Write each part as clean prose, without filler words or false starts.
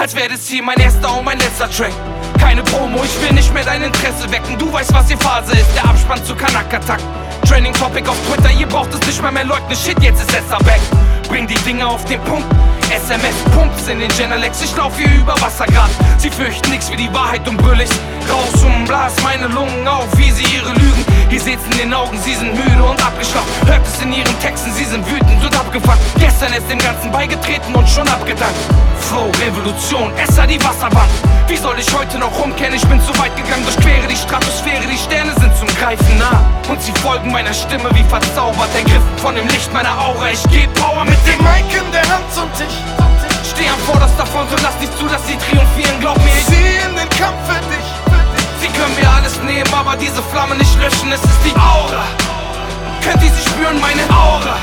als wäre das hier mein erster und mein letzter Track. Keine Promo, ich will nicht mehr dein Interesse wecken. Du weißt, was die Phase ist, der Abspann zu Kanak-Attack. Trending Topic auf Twitter, ihr braucht es nicht mehr leugnen. Shit, jetzt ist Esser back. Bring die Dinge auf den Punkt. SMS Pumps in den Genelex, ich lauf hier über Wasser grad. Sie fürchten nix wie die Wahrheit und brüll ich raus und blas meine Lungen auf, wie sie ihre Lügen. Ihr seht's in den Augen, sie sind müde und abgeschlafen. Hört es in ihren Texten, sie sind wütend und abgefuckt. Gestern ist dem Ganzen beigetreten und schon abgedankt. Flow, Revolution, Esser die Wasserwand. Wie soll ich heute noch umkehren? Ich bin zu weit gegangen, durchquere die Stratosphäre. Die Sterne sind zum Greifen nah und sie folgen meiner Stimme wie verzaubert. Ergriffen von dem Licht meiner Aura, ich geb Power mit dem Mic in der Hand und ich steh am vorderster Front und lass nicht zu, dass sie triumphieren. Glaub mir, ich sehe in den Kampf für dich. Sie können mir alles nehmen, aber diese Flamme nicht löschen. Es ist die Aura. Könnt ihr sie spüren, meine Aura?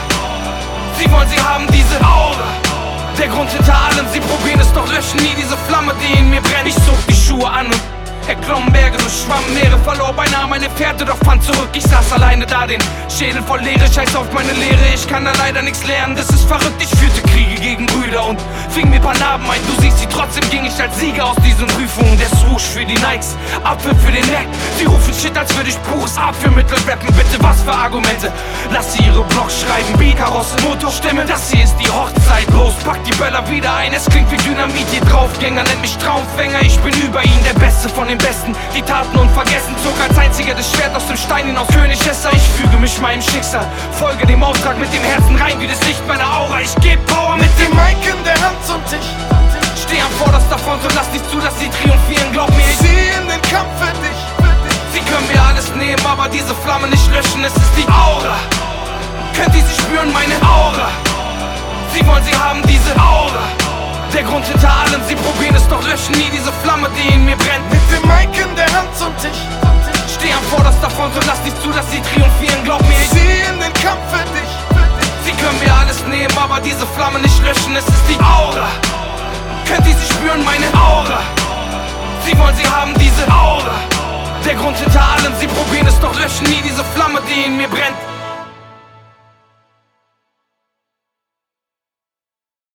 Sie wollen sie haben, diese Aura. Der Grund hinter allem, sie probieren es doch löschen nie diese Flamme, die in mir brennt. Ich zog die Schuhe an und erklomm Berge, durchschwamm Meere, verlor beinahe meine Pferde, doch fand zurück. Ich saß alleine da, den Schädel voll Leere, scheiß auf meine Lehre. Ich kann da leider nichts lernen, das ist verrückt. Ich führte Kriege gegen Brüder und fing mir paar Narben ein. Du siehst sie, trotzdem ging ich als Sieger aus diesen Prüfungen. Der Swoosh für die Nikes, Apfel für den Neck. Sie rufen Shit, als würde ich pures Abführmittel rappen. Bitte, was für Argumente? Lass sie ihre Blogs schreiben, Beat, Karosse, Motorstimme. Das hier ist die Hochzeit, los, pack die Böller wieder ein. Es klingt wie Dynamit, ihr Draufgänger nennt mich Traumfänger. Ich bin über ihn, der Beste von den Besten. Die Taten unvergessen, zog als einziger das Schwert aus dem Stein hinaus. König Esser, ich füge mich meinem Schicksal, folge dem Auftrag mit dem Herzen rein wie das Licht meiner Aura. Ich geb Power mit dem Mic in der Hand und ich steh am vorderster Front und lass nicht zu, dass sie triumphieren. Glaub mir, ich sehe in den Kampf für dich. Sie können mir alles nehmen, aber diese Flamme nicht löschen. Es ist die Aura. Könnt ihr sie spüren, meine Aura? Sie wollen sie haben, diese Aura. Der Grund hinter allem, sie probieren es doch löschen nie diese Flamme, die in mir brennt. Mit dem Mic in der Hand und ich steh am vorderster Front und lass nicht zu, dass sie triumphieren. Glaub mir, ich sehe in den Kampf für dich. Sie können mir alles nehmen, aber diese Flamme nicht löschen. Es ist die Aura. Könnt ihr sie spüren, meine Aura? Sie wollen sie haben, diese Aura. Der Grund hinter allem, sie probieren es doch löschen nie diese Flamme, die in mir brennt.